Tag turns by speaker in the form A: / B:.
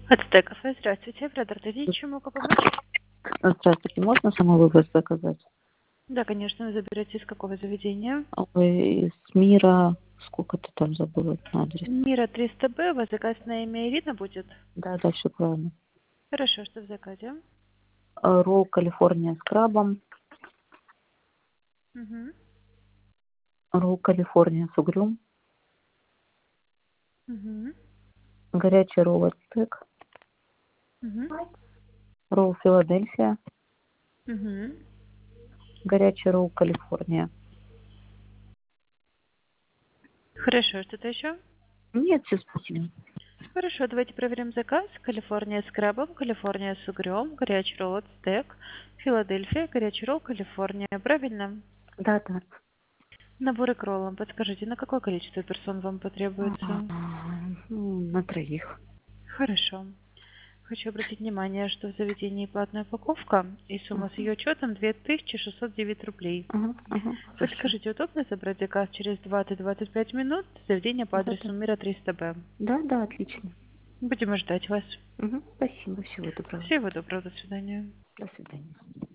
A: Ацтеков. Здравствуйте, оператор Тазич, чем могу помочь?
B: Здравствуйте, можно самовывоз заказать?
A: Да, конечно, вы заберете из какого заведения?
B: Вы из мира, сколько ты там забыла на адрес?
A: Мира 300Б, у вас заказ на имя Ирина будет?
B: Да, да, все правильно.
A: Хорошо, что в заказе?
B: Ролл Калифорния с крабом,
A: Угу.
B: ролл Калифорния с угрем,
A: Угу.
B: горячий ролл Ацтек,
A: Угу.
B: ролл Филадельфия,
A: Угу.
B: горячий ролл Калифорния.
A: Хорошо, что-то еще?
B: Нет, все спасибо.
A: Хорошо, давайте проверим заказ. Калифорния с крабом, Калифорния с угрем, горячий ролл Ацтек, Филадельфия, горячий ролл Калифорния. Правильно?
B: Да, да.
A: Наборы к роллам. Подскажите, на какое количество персон вам потребуется?
B: На троих.
A: Хорошо. Хочу обратить внимание, что в заведении платная упаковка и сумма с ее учетом 2609 рублей.
B: Ага, хорошо.
A: Подскажите, удобно забрать заказ через 20-25 минут? Заведение по
B: Да, да.
A: адресу Мира 300Б.
B: Да, да, отлично.
A: Будем ждать вас.
B: Спасибо, всего доброго.
A: Всего доброго, до свидания.
B: До свидания.